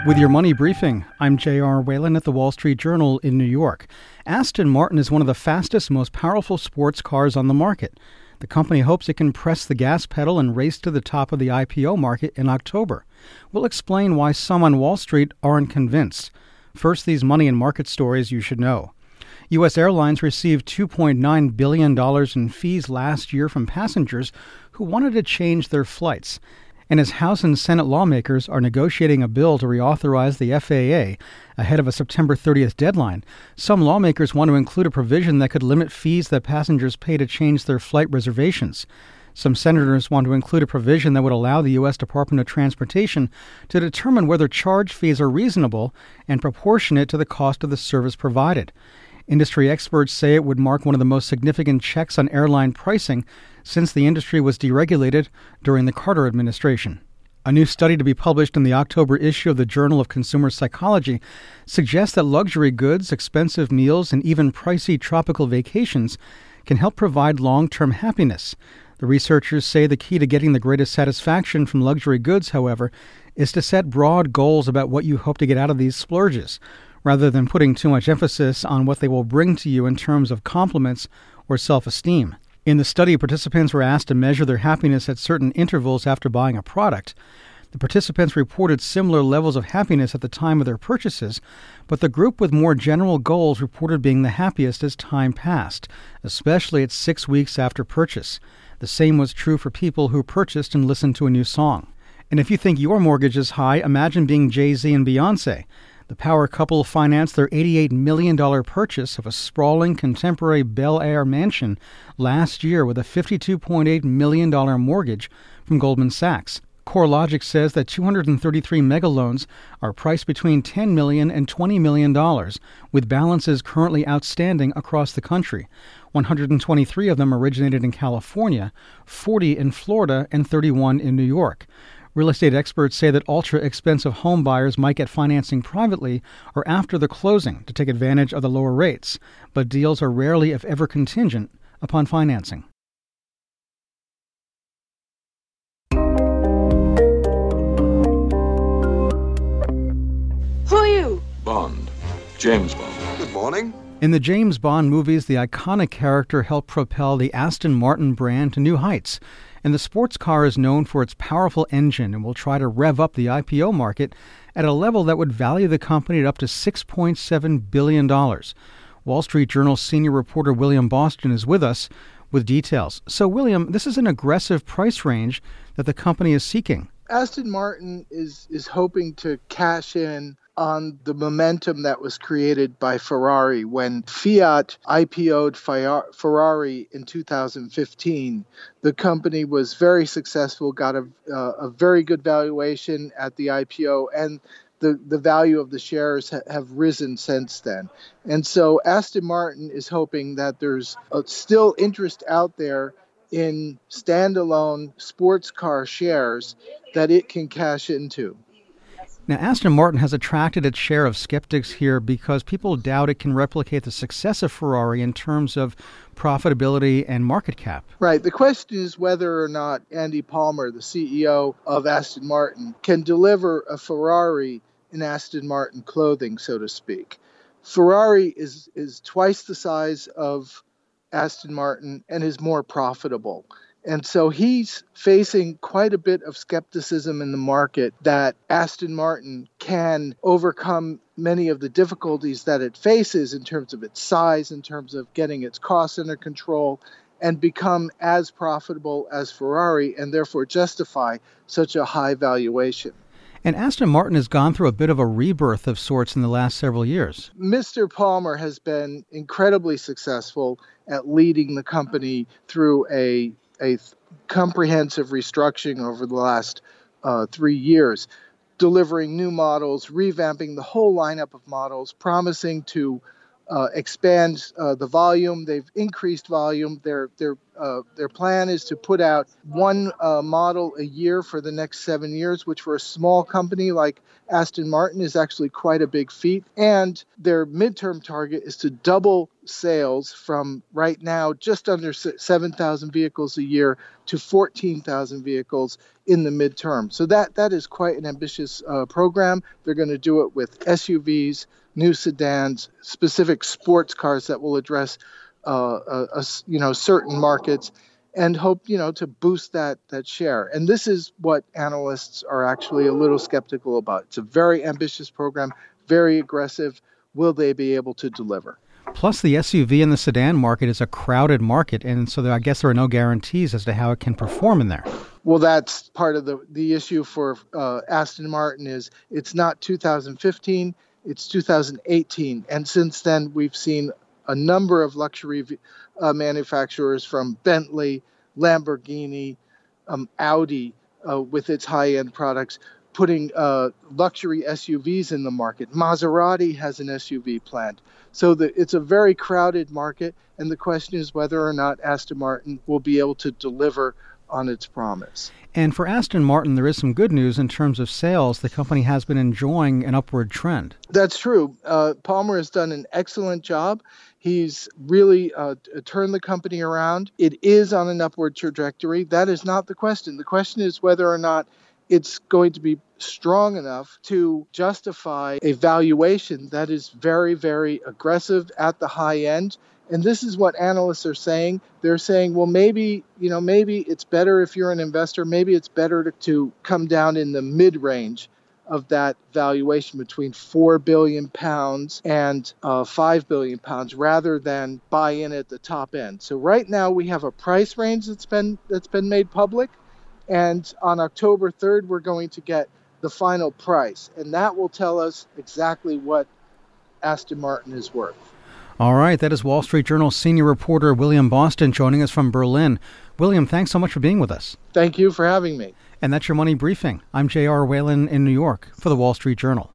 With your money briefing, I'm J.R. Whalen at the Wall Street Journal in New York. Aston Martin is one of the fastest, most powerful sports cars on the market. The company hopes it can press the gas pedal and race to the top of the IPO market in October. We'll explain why some on Wall Street aren't convinced. First, these money and market stories you should know. U.S. Airlines received $2.9 billion in fees last year from passengers who wanted to change their flights. And as House and Senate lawmakers are negotiating a bill to reauthorize the FAA ahead of a September 30th deadline, some lawmakers want to include a provision that could limit fees that passengers pay to change their flight reservations. Some senators want to include a provision that would allow the U.S. Department of Transportation to determine whether charge fees are reasonable and proportionate to the cost of the service provided. Industry experts say it would mark one of the most significant checks on airline pricing since the industry was deregulated during the Carter administration. A new study to be published in the October issue of the Journal of Consumer Psychology suggests that luxury goods, expensive meals, and even pricey tropical vacations can help provide long-term happiness. The researchers say the key to getting the greatest satisfaction from luxury goods, however, is to set broad goals about what you hope to get out of these splurges, rather than putting too much emphasis on what they will bring to you in terms of compliments or self-esteem. In the study, participants were asked to measure their happiness at certain intervals after buying a product. The participants reported similar levels of happiness at the time of their purchases, but the group with more general goals reported being the happiest as time passed, especially at 6 weeks after purchase. The same was true for people who purchased and listened to a new song. And if you think your mortgage is high, imagine being Jay-Z and Beyoncé. The power couple financed their $88 million purchase of a sprawling contemporary Bel Air mansion last year with a $52.8 million mortgage from Goldman Sachs. CoreLogic says that 233 mega loans are priced between $10 million and $20 million, with balances currently outstanding across the country. 123 of them originated in California, 40 in Florida, and 31 in New York. Real estate experts say that ultra-expensive home buyers might get financing privately or after the closing to take advantage of the lower rates, but deals are rarely, if ever, contingent upon financing. Who are you? Bond. James Bond. Good morning. In the James Bond movies, the iconic character helped propel the Aston Martin brand to new heights. And the sports car is known for its powerful engine and will try to rev up the IPO market at a level that would value the company at up to $6.7 billion. Wall Street Journal senior reporter William Boston is with us with details. So, William, this is an aggressive price range that the company is seeking. Aston Martin is hoping to cash in on the momentum that was created by Ferrari when Fiat IPO'd Ferrari in 2015. The company was very successful, got a very good valuation at the IPO, and the value of the shares have risen since then. And so Aston Martin is hoping that there's still interest out there in standalone sports car shares that it can cash into. Now, Aston Martin has attracted its share of skeptics here because people doubt it can replicate the success of Ferrari in terms of profitability and market cap. Right. The question is whether or not Andy Palmer, the CEO of Aston Martin, can deliver a Ferrari in Aston Martin clothing, so to speak. Ferrari is twice the size of Aston Martin and is more profitable. And so he's facing quite a bit of skepticism in the market that Aston Martin can overcome many of the difficulties that it faces in terms of its size, in terms of getting its costs under control, and become as profitable as Ferrari and therefore justify such a high valuation. And Aston Martin has gone through a bit of a rebirth of sorts in the last several years. Mr. Palmer has been incredibly successful at leading the company through a comprehensive restructuring over the last 3 years, delivering new models, revamping the whole lineup of models, promising to expand the volume. They've increased volume. They're their plan is to put out one model a year for the next 7 years, which for a small company like Aston Martin is actually quite a big feat. And their midterm target is to double sales from right now just under 7,000 vehicles a year to 14,000 vehicles in the midterm. So that is quite an ambitious program. They're going to do it with SUVs, new sedans, specific sports cars that will address certain markets, and hope to boost that share. And this is what analysts are actually a little skeptical about. It's a very ambitious program, very aggressive. Will they be able to deliver? Plus, the SUV and the sedan market is a crowded market, and so I guess there are no guarantees as to how it can perform in there. Well, that's part of the issue for Aston Martin is it's not 2015, it's 2018. And since then, we've seen a number of luxury manufacturers from Bentley, Lamborghini, Audi with its high-end products putting luxury SUVs in the market. Maserati has an SUV plant. So it's a very crowded market, and the question is whether or not Aston Martin will be able to deliver on its promise. And for Aston Martin, there is some good news in terms of sales. The company has been enjoying an upward trend. That's true. Palmer has done an excellent job. He's really turned the company around. It is on an upward trajectory. That is not the question. The question is whether or not it's going to be strong enough to justify a valuation that is very, very aggressive at the high end. And this is what analysts are saying. They're saying, well, maybe it's better if you're an investor, maybe it's better to come down in the mid-range of that valuation between £4 billion and £5 billion rather than buy in at the top end. So right now we have a price range that's been made public. And on October 3rd, we're going to get the final price. And that will tell us exactly what Aston Martin is worth. All right. That is Wall Street Journal senior reporter William Boston joining us from Berlin. William, thanks so much for being with us. Thank you for having me. And that's your Money Briefing. I'm J.R. Whalen in New York for the Wall Street Journal.